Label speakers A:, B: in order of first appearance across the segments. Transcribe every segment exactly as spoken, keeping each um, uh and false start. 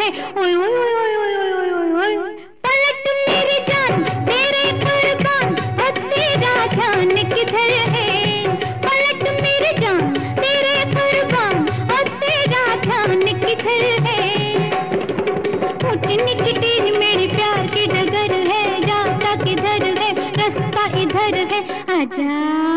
A: है। ओए ओए ओए ओए ओए ओए ओए ओए पलट मेरी जान तेरे कुर्बान, ओ तेरा ध्यान किधर है। पलट मेरी जान तेरे कुर्बान, ओ तेरा ध्यान किधर है। ऊंच नीच टेढ़ी मेरी प्यार की डगर है, जाता किधर है रास्ता इधर है। आजा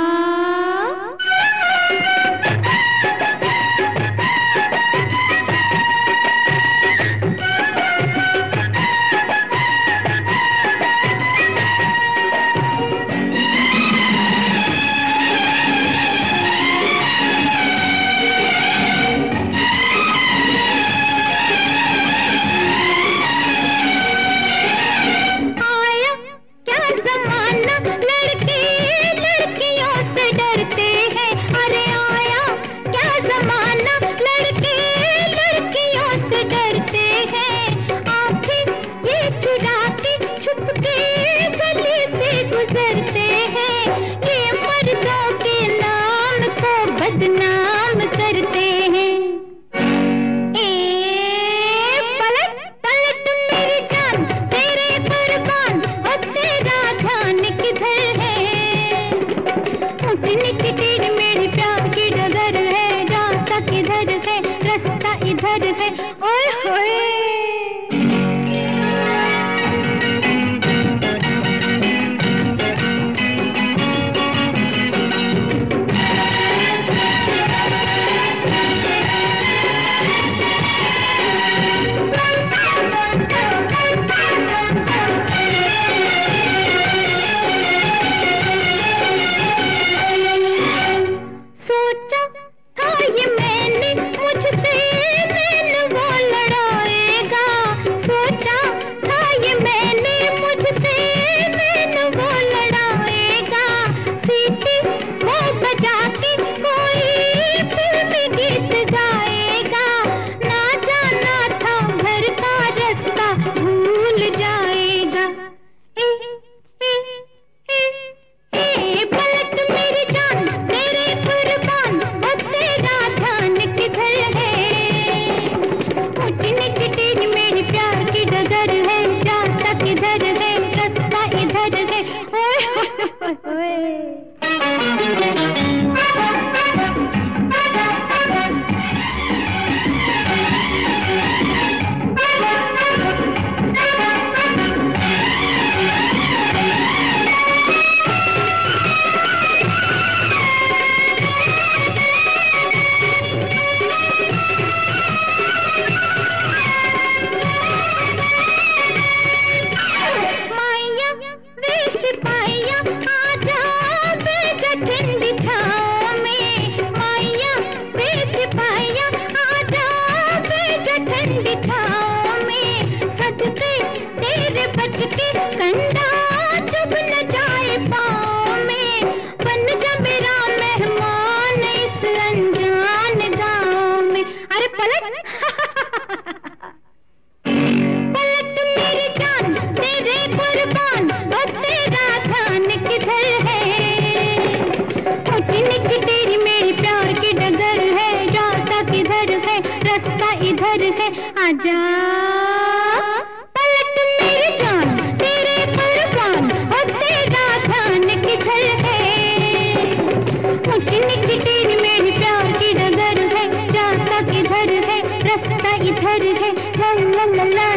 A: बदनाम करते हैं। ए पलट पलट मेरी जान तेरे कुर्बान, ओ तेरा ध्यान किधर है। ऊंच नीच टेढ़ी मेरी प्यार की डगर है, जाता किधर है रास्ता इधर है। ओए होए इधर है। आजा पलट मेरी जान तेरे कुर्बान, ओ तेरा ध्यान किधर है। ऊंच नीच टेढ़ी मेरी प्यार की डगर है, जाता किधर है रास्ता इधर है। ला ला ला ला